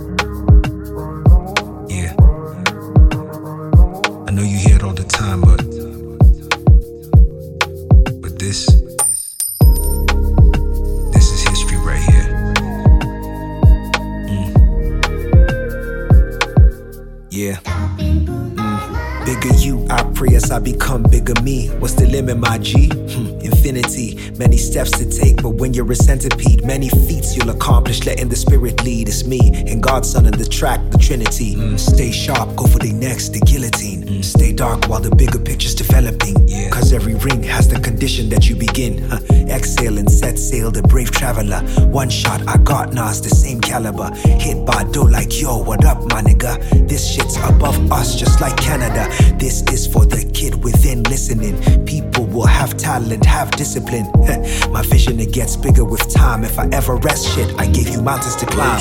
Yeah. I know you hear it all the time, but this is history right here. Yeah. Bigger you, I pray as I become bigger me. What's the limit, my G? Infinity. Many steps to take, but when you're a centipede, many feats you'll accomplish, letting the spirit lead. It's me and God's son in the track, the Trinity. Stay sharp, go for the next, the guillotine. Stay dark while the bigger picture's developing. Cause every ring has the condition that you begin. Exhale and set sail, the brave traveler. One shot, I got Nas, the same caliber. Hit by dough like, yo, what up, my nigga? This shit's above us, just like Canada. This is for the kid within listening. People will have talent, have discipline. My vision, it gets bigger with time. If I ever rest shit, I gave you mountains to climb.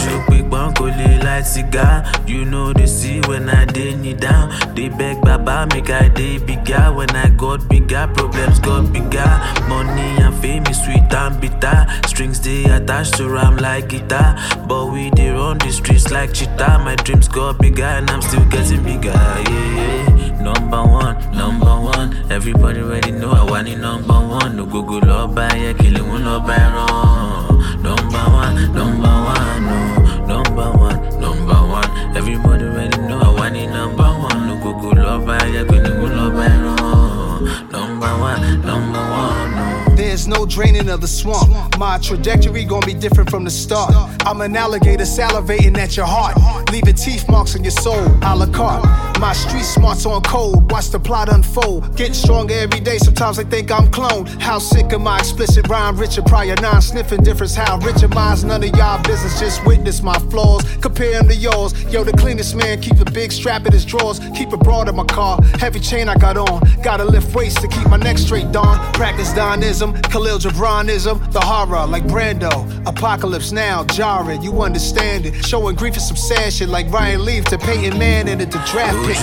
You know they see when I dey knee down. They beg Baba make I dey bigger. When I got bigger, problems got bigger. Money and fame is sweet and bitter. Strings they attached to ram like guitar. But we dey run the streets like cheetah. My dreams got bigger and I'm still getting bigger. Yeah. Number one. Everybody already know I want it number one. No go love by yeah, killing one love by wrong. Number one, no. Number one. Everybody already know I want it number one. No go love by yeah, killing one love by wrong. Number one, no. There's no draining of the swamp. My trajectory gon' be different from the start. I'm an alligator salivating at your heart, leaving teeth marks on your soul, a la carte. My street smarts on code, watch the plot unfold. Getting stronger every day, sometimes I think I'm cloned. How sick of my explicit rhyme, Richard Pryor, non-sniffing difference. How rich am I? None of y'all business, just witness my flaws. Compare them to yours. Yo, the cleanest man keep a big strap in his drawers. Keep it broad in my car, heavy chain I got on. Gotta lift weights to keep my neck straight, Dawn. Practice Donism, Khalil Gibranism, the horror like Brando. Apocalypse now, jarring, you understand it. Showing grief is some sad shit like Ryan Leaf to Peyton Manning at the draft pick.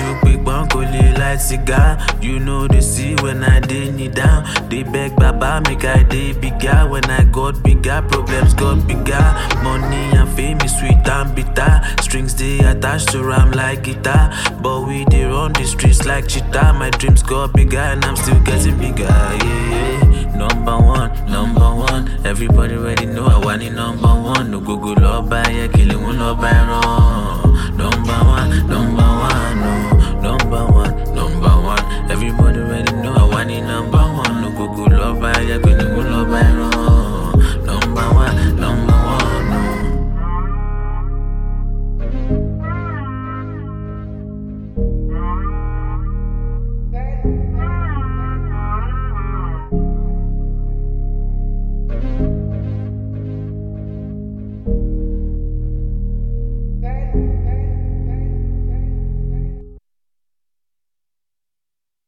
You know they see when I dey knee down. They beg Baba make I dey bigger. When I got bigger, problems got bigger. Money and fame is sweet and bitter. Strings they attached to ram like guitar. But we dey run the streets like cheetah. My dreams got bigger and I'm still getting bigger. Yeah. Number one. Everybody already know I want it number one. No go love by yeah, killing one love by wrong. Number one, no. Number one. Everybody already know I want it number